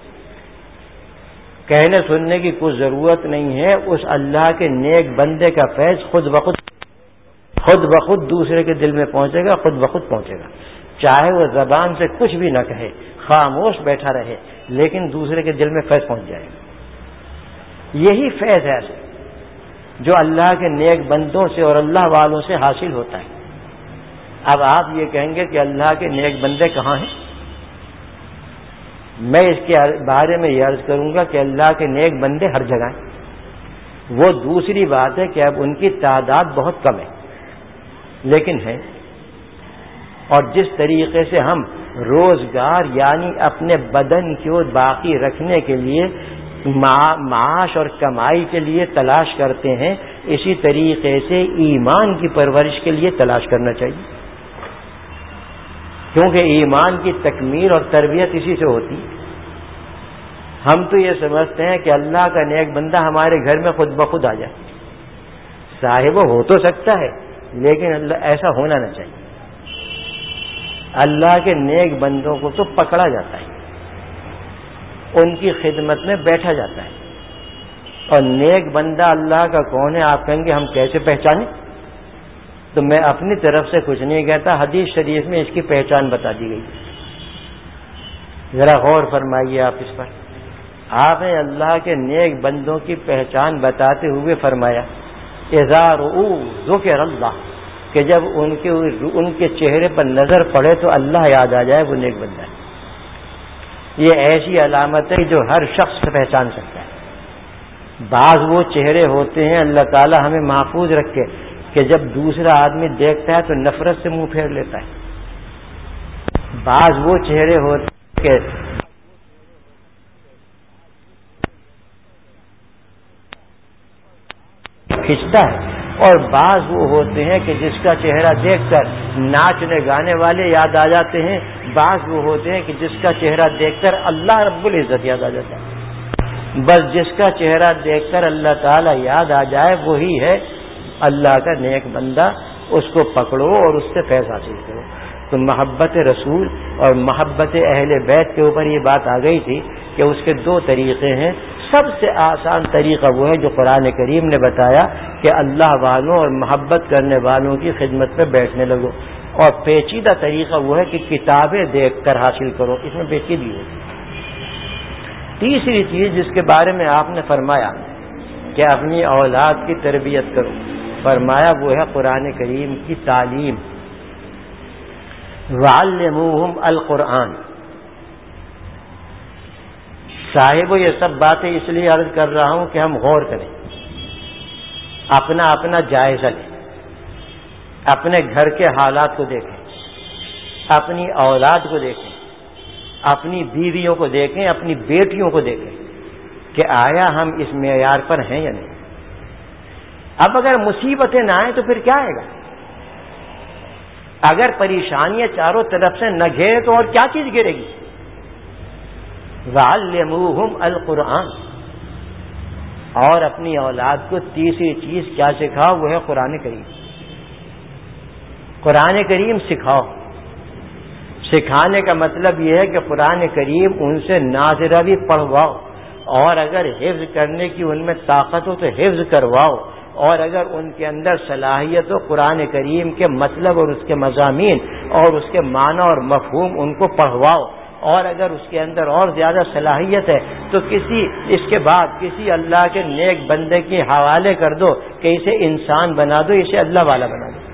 کہنے سننے کی کوئی ضرورت نہیں ہے، اس اللہ کے نیک بندے کا فیض خود بخود خود بخود دوسرے کے دل میں پہنچے گا، خود بخود پہنچے گا، چاہے وہ زبان سے کچھ بھی نہ کہے، خاموش بیٹھا رہے، لیکن دوسرے کے دل میں فیض پہنچ جائے گا۔ یہی فیض ہے جو اللہ کے نیک بندوں سے اور اللہ والوں سے حاصل ہوتا ہے۔ اب آپ یہ کہیں گے کہ اللہ کے نیک بندے کہاں ہیں؟ میں اس کے بارے میں یہ عرض کروں گا کہ اللہ کے نیک بندے ہر جگہ ہیں۔ وہ دوسری بات ہے کہ اب ان کی تعداد بہت کم ہے، لیکن ہے۔ اور جس طریقے سے ہم روزگار یعنی اپنے بدن کو باقی رکھنے کے لیے معاش اور کمائی کے لیے تلاش کرتے ہیں، اسی طریقے سے ایمان کی پرورش کے لیے تلاش کرنا چاہیے، کیونکہ ایمان کی تکمیل اور تربیت اسی سے ہوتی ہے۔ ہم تو یہ سمجھتے ہیں کہ اللہ کا نیک بندہ ہمارے گھر میں خود بخود آ جائے، صاحب ہو تو سکتا ہے لیکن اللہ ایسا ہونا نہ چاہیے۔ اللہ کے نیک بندوں کو تو پکڑا جاتا ہے، ان کی خدمت میں بیٹھا جاتا ہے، اور نیک بندہ اللہ کا کون ہے آپ کہیں گے ہم کیسے پہچانیں؟ تو میں اپنی طرف سے کچھ نہیں کہتا، حدیث شریف میں اس کی پہچان بتا دی گئی، ذرا غور فرمائیے آپ اس پر۔ آپ نے اللہ کے نیک بندوں کی پہچان بتاتے ہوئے فرمایا اذا رؤوا ذکر اللہ، کہ جب ان کے ان کے چہرے پر نظر پڑے تو اللہ یاد آ جائے، وہ نیک بندہ ہے۔ یہ ایسی علامت ہے جو ہر شخص پہچان سکتا ہے۔ بعض وہ چہرے ہوتے ہیں اللہ تعالی ہمیں محفوظ رکھے کہ جب دوسرا آدمی دیکھتا ہے تو نفرت سے منہ پھیر لیتا ہے۔ بعض وہ چہرے ہوتے ہیں کہ کھینچتا ہے، اور بعض وہ ہوتے ہیں کہ جس کا چہرہ دیکھ کر ناچنے گانے والے یاد آ جاتے ہیں، بعض وہ ہوتے ہیں کہ جس کا چہرہ دیکھ کر اللہ رب العزت یاد آ جاتا ہے۔ بس جس کا چہرہ دیکھ کر اللہ تعالی یاد آ جائے وہی ہے اللہ کا نیک بندہ، اس کو پکڑو اور اس سے فیض حاصل کرو۔ تو محبت رسول اور محبت اہل بیت کے اوپر یہ بات آ گئی تھی کہ اس کے دو طریقے ہیں۔ سب سے آسان طریقہ وہ ہے جو قرآن کریم نے بتایا کہ اللہ والوں اور محبت کرنے والوں کی خدمت میں بیٹھنے لگو، اور پیچیدہ طریقہ وہ ہے کہ کتابیں دیکھ کر حاصل کرو، اس میں پیچیدگی ہوتی۔ تیسری چیز جس کے بارے میں آپ نے فرمایا کہ اپنی اولاد کی تربیت کرو، فرمایا وہ ہے قرآن کریم کی تعلیم، وعلموہم القرآن۔ صاحب یہ سب باتیں اس لیے عرض کر رہا ہوں کہ ہم غور کریں، اپنا اپنا جائزہ لیں، اپنے گھر کے حالات کو دیکھیں، اپنی اولاد کو دیکھیں، اپنی بیویوں کو دیکھیں، اپنی بیٹیوں کو دیکھیں کہ آیا ہم اس معیار پر ہیں یا نہیں۔ اب اگر مصیبتیں نہ آئیں تو پھر کیا آئے گا؟ اگر پریشانیاں چاروں طرف سے نہ گھیرے تو اور کیا چیز گھیرے گی؟ وَعَلِّمُوهُمْ الْقُرْآنَ، اور اپنی اولاد کو تیسری چیز کیا سکھاؤ؟ وہ ہے قرآن کریم۔ قرآن کریم سکھاؤ۔ سکھانے کا مطلب یہ ہے کہ قرآن کریم ان سے ناظرہ بھی پڑھواؤ، اور اگر حفظ کرنے کی ان میں طاقت ہو تو حفظ کرواؤ، اور اگر ان کے اندر صلاحیت ہو قرآن کریم کے مطلب اور اس کے مضامین اور اس کے معنی اور مفہوم ان کو پڑھواؤ، اور اگر اس کے اندر اور زیادہ صلاحیت ہے تو کسی اس کے بعد کسی اللہ کے نیک بندے کے حوالے کر دو کہ اسے انسان بنا دو، اسے اللہ والا بنا دو۔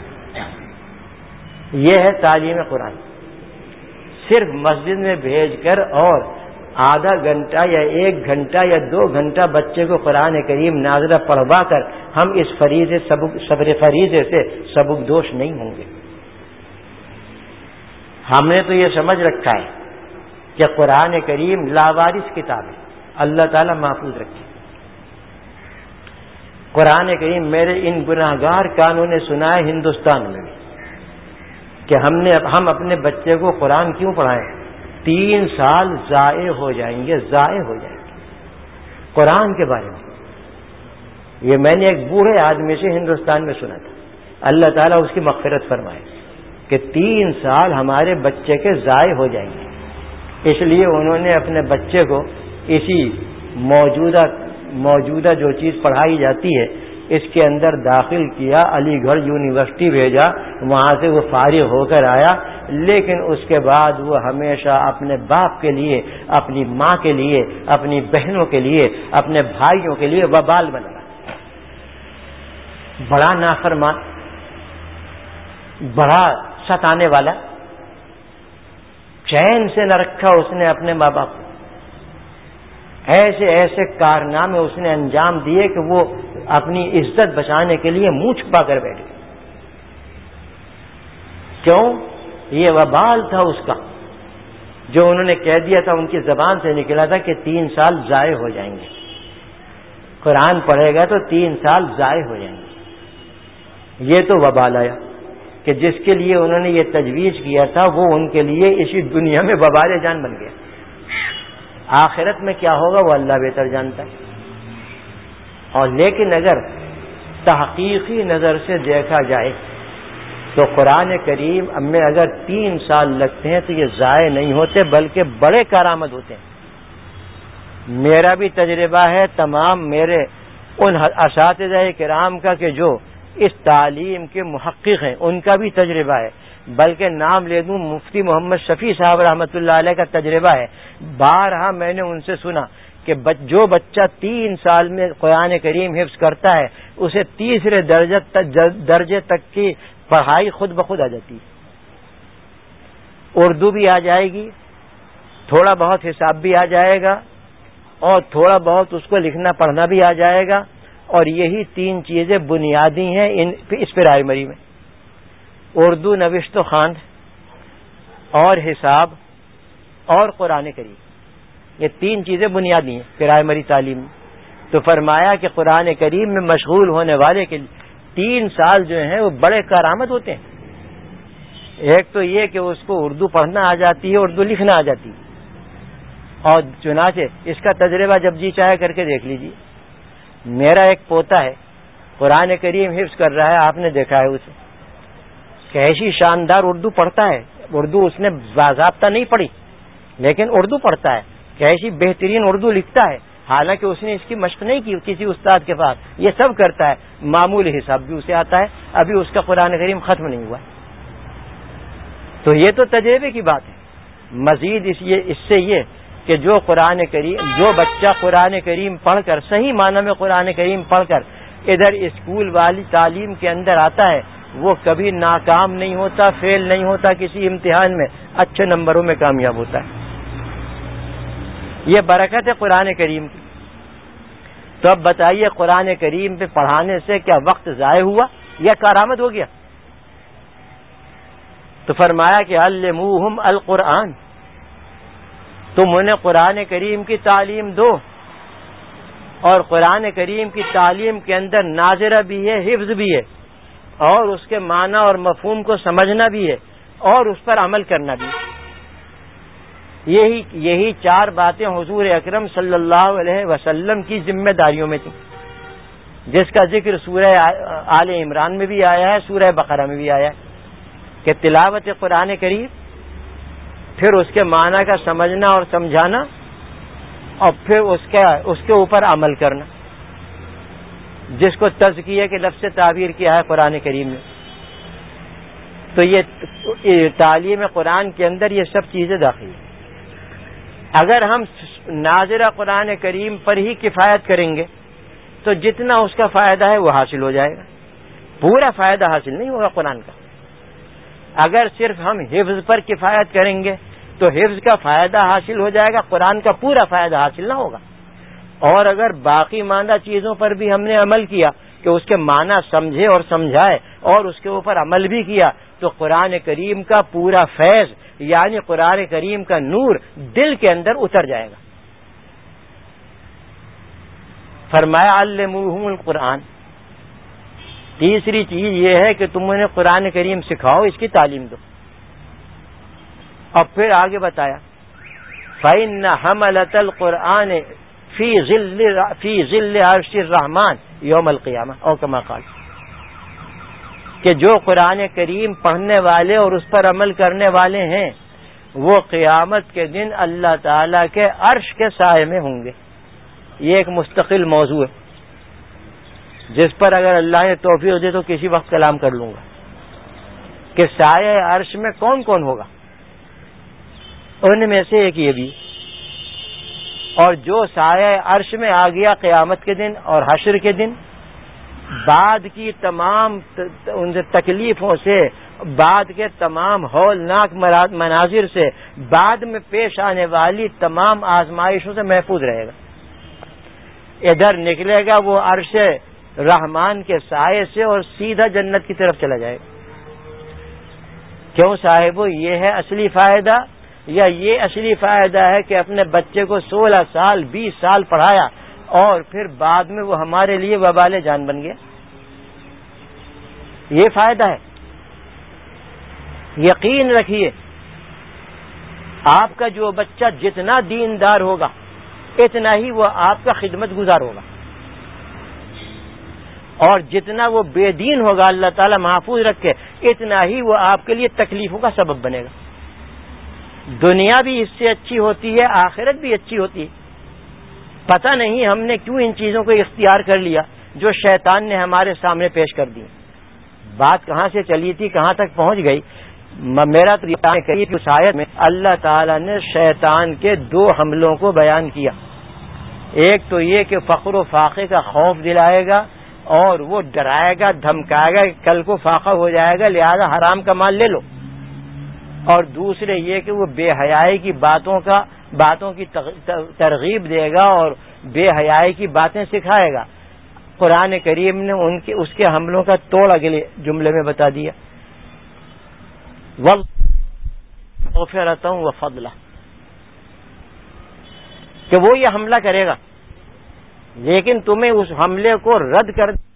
یہ ہے تعلیم قرآن۔ صرف مسجد میں بھیج کر اور آدھا گھنٹہ یا ایک گھنٹہ یا دو گھنٹہ بچے کو قرآن کریم ناظرہ پڑھوا کر ہم اس فریضے صبر فریضے سے سبک دوش نہیں ہوں گے۔ ہم نے تو یہ سمجھ رکھا ہے کہ قرآن کریم لاوارث کتاب ہے، اللہ تعالیٰ محفوظ رکھے۔ قرآن کریم میرے ان گناہگار کانوں نے سنا ہے ہندوستان میں بھی کہ ہم نے ہم اپنے بچے کو قرآن کیوں پڑھائیں؟ تین سال ضائع ہو جائیں گے، ضائع ہو جائیں گے قرآن کے بارے میں۔ یہ میں نے ایک بوڑھے آدمی سے ہندوستان میں سنا تھا، اللہ تعالیٰ اس کی مغفرت فرمائے، کہ تین سال ہمارے بچے کے ضائع ہو جائیں گے۔ اس لیے انہوں نے اپنے بچے کو اسی موجودہ موجودہ جو چیز پڑھائی جاتی ہے اس کے اندر داخل کیا، علی گڑھ یونیورسٹی بھیجا، وہاں سے وہ فارغ ہو کر آیا، لیکن اس کے بعد وہ ہمیشہ اپنے باپ کے لیے، اپنی ماں کے لیے، اپنی بہنوں کے لیے، اپنے بھائیوں کے لیے وبال بن رہا، بڑا نافرمان، بڑا ستانے والا، چین سے نہ رکھا اس نے اپنے ماں باپ کو، ایسے ایسے کارنامے اس نے انجام دیے کہ وہ اپنی عزت بچانے کے لیے منہ چھپا کر بیٹھ گئے۔ کیوں؟ یہ وبال تھا اس کا جو انہوں نے کہہ دیا تھا، ان کی زبان سے نکلا تھا کہ تین سال ضائع ہو جائیں گے، قرآن پڑھے گا تو تین سال ضائع ہو جائیں گے۔ یہ تو وبال آیا کہ جس کے لیے انہوں نے یہ تجویز کیا تھا وہ ان کے لیے اسی دنیا میں وبال جان بن گیا۔ آخرت میں کیا ہوگا وہ اللہ بہتر جانتا ہے۔ اور لیکن اگر تحقیقی نظر سے دیکھا جائے تو قرآن کریم میں اگر تین سال لگتے ہیں تو یہ ضائع نہیں ہوتے بلکہ بڑے کارآمد ہوتے ہیں۔ میرا بھی تجربہ ہے، تمام میرے ان اساتذہ کرام کا کہ جو اس تعلیم کے محقق ہیں ان کا بھی تجربہ ہے، بلکہ نام لے دوں مفتی محمد شفیع صاحب رحمۃ اللہ علیہ کا تجربہ ہے۔ بارہا میں نے ان سے سنا کہ جو بچہ تین سال میں قرآن کریم حفظ کرتا ہے اسے تیسرے درجے درجے تک کی پڑھائی خود بخود آ جاتی ہے، اردو بھی آ جائے گی، تھوڑا بہت حساب بھی آ جائے گا، اور تھوڑا بہت اس کو لکھنا پڑھنا بھی آ جائے گا۔ اور یہی تین چیزیں بنیادی ہیں ان اس پرائمری میں، اردو نوشت و خواند اور حساب اور قرآن کریم، یہ تین چیزیں بنیادی ہیں پرائمری تعلیم میں۔ تو فرمایا کہ قرآن کریم میں مشغول ہونے والے کے لیے تین سال جو ہیں وہ بڑے کارآمد ہوتے ہیں۔ ایک تو یہ کہ اس کو اردو پڑھنا آ جاتی ہے، اردو لکھنا آ جاتی ہے، اور چنانچہ اس کا تجربہ جب جی چاہے کر کے دیکھ لیجیے۔ میرا ایک پوتا ہے قرآن کریم حفظ کر رہا ہے، آپ نے دیکھا ہے اسے کیسی شاندار اردو پڑھتا ہے، اردو اس نے باضابطہ نہیں پڑھی لیکن اردو پڑھتا ہے، کیسی بہترین اردو لکھتا ہے، حالانکہ اس نے اس کی مشق نہیں کی کسی استاد کے پاس، یہ سب کرتا ہے، معمولی حساب بھی اسے آتا ہے، ابھی اس کا قرآن کریم ختم نہیں ہوا ہے۔ تو یہ تو تجربے کی بات ہے۔ مزید اس یہ اس سے یہ کہ جو قرآن کریم جو بچہ قرآن کریم پڑھ کر صحیح معنی میں قرآن کریم پڑھ کر ادھر اسکول والی تعلیم کے اندر آتا ہے وہ کبھی ناکام نہیں ہوتا، فیل نہیں ہوتا کسی امتحان میں، اچھے نمبروں میں کامیاب ہوتا ہے۔ یہ برکت ہے قرآن کریم کی۔ تو اب بتائیے قرآن کریم پہ پڑھانے سے کیا وقت ضائع ہوا یا کارآمد ہو گیا؟ تو فرمایا کہ علموہم القرآن، تم انہیں قرآن کریم کی تعلیم دو، اور قرآن کریم کی تعلیم کے اندر ناظرہ بھی ہے، حفظ بھی ہے، اور اس کے معنی اور مفہوم کو سمجھنا بھی ہے، اور اس پر عمل کرنا بھی ہے۔ یہی یہی چار باتیں حضور اکرم صلی اللہ علیہ وسلم کی ذمہ داریوں میں تھیں، جس کا ذکر سورہ آل عمران میں بھی آیا ہے، سورہ بقرہ میں بھی آیا ہے کہ تلاوت قرآن کریم، پھر اس کے معنی کا سمجھنا اور سمجھانا، اور پھر اس کے اس کے اوپر عمل کرنا، جس کو تزکیہ کے لفظ سے تعبیر کیا ہے قرآن کریم میں۔ تو یہ تعلیم قرآن کے اندر یہ سب چیزیں داخل ہیں۔ اگر ہم ناظرہ قرآن کریم پر ہی کفایت کریں گے تو جتنا اس کا فائدہ ہے وہ حاصل ہو جائے گا، پورا فائدہ حاصل نہیں ہوگا قرآن کا۔ اگر صرف ہم حفظ پر کفایت کریں گے تو حفظ کا فائدہ حاصل ہو جائے گا، قرآن کا پورا فائدہ حاصل نہ ہوگا۔ اور اگر باقی ماندہ چیزوں پر بھی ہم نے عمل کیا کہ اس کے معنی سمجھے اور سمجھائے اور اس کے اوپر عمل بھی کیا تو قرآن کریم کا پورا فیض یعنی قرآن کریم کا نور دل کے اندر اتر جائے گا۔ فرمایا علموہم القرآن، تیسری چیز یہ ہے کہ تم انہیں قرآن کریم سکھاؤ، اس کی تعلیم دو۔ اور پھر آگے بتایا فَإِنَّ حَمَلَةَ الْقُرْآنِ فِي ظِلِّ فِي ظِلِّ عَرْشِ الرَّحْمَٰنِ یوم القیامہ، او کما قال، کہ جو قرآن کریم پڑھنے والے اور اس پر عمل کرنے والے ہیں وہ قیامت کے دن اللہ تعالی کے عرش کے سائے میں ہوں گے۔ یہ ایک مستقل موضوع ہے جس پر اگر اللہ نے توفیق دے تو کسی وقت کلام کر لوں گا کہ سائے عرش میں کون کون ہوگا۔ ان میں سے ایک یہ بھی، اور جو سایہ عرش میں آ گیا قیامت کے دن اور حشر کے دن، بعد کی تمام ان سے تکلیفوں سے، بعد کے تمام ہولناک مناظر سے، بعد میں پیش آنے والی تمام آزمائشوں سے محفوظ رہے گا۔ ادھر نکلے گا وہ عرش رحمان کے سائے سے اور سیدھا جنت کی طرف چلا جائے گا۔ کیوں صاحب یہ ہے اصلی فائدہ، یا یہ اصلی فائدہ ہے کہ اپنے بچے کو سولہ سال بیس سال پڑھایا اور پھر بعد میں وہ ہمارے لیے وبال جان بن گیا؟ یہ فائدہ ہے۔ یقین رکھیے آپ کا جو بچہ جتنا دیندار ہوگا اتنا ہی وہ آپ کا خدمت گزار ہوگا، اور جتنا وہ بے دین ہوگا اللہ تعالی محفوظ رکھے اتنا ہی وہ آپ کے لیے تکلیفوں کا سبب بنے گا۔ دنیا بھی اس سے اچھی ہوتی ہے، آخرت بھی اچھی ہوتی ہے۔ پتہ نہیں ہم نے کیوں ان چیزوں کو اختیار کر لیا جو شیطان نے ہمارے سامنے پیش کر دی۔ بات کہاں سے چلی تھی کہاں تک پہنچ گئی؟ میرا تو یہ اس آیت میں اللہ تعالی نے شیطان کے دو حملوں کو بیان کیا۔ ایک تو یہ کہ فقر و فاقے کا خوف دلائے گا اور وہ ڈرائے گا دھمکائے گا کہ کل کو فاقہ ہو جائے گا لہذا حرام کا مال لے لو، اور دوسرے یہ کہ وہ بے حیائی کی باتوں کا باتوں کی ترغیب دے گا اور بے حیائی کی باتیں سکھائے گا۔ قرآن کریم نے ان کے اس کے حملوں کا توڑ اگلے جملے میں بتا دیا، وَغْفِرَةً وَفَضْلًا، کہ وہ یہ حملہ کرے گا لیکن تمہیں اس حملے کو رد کر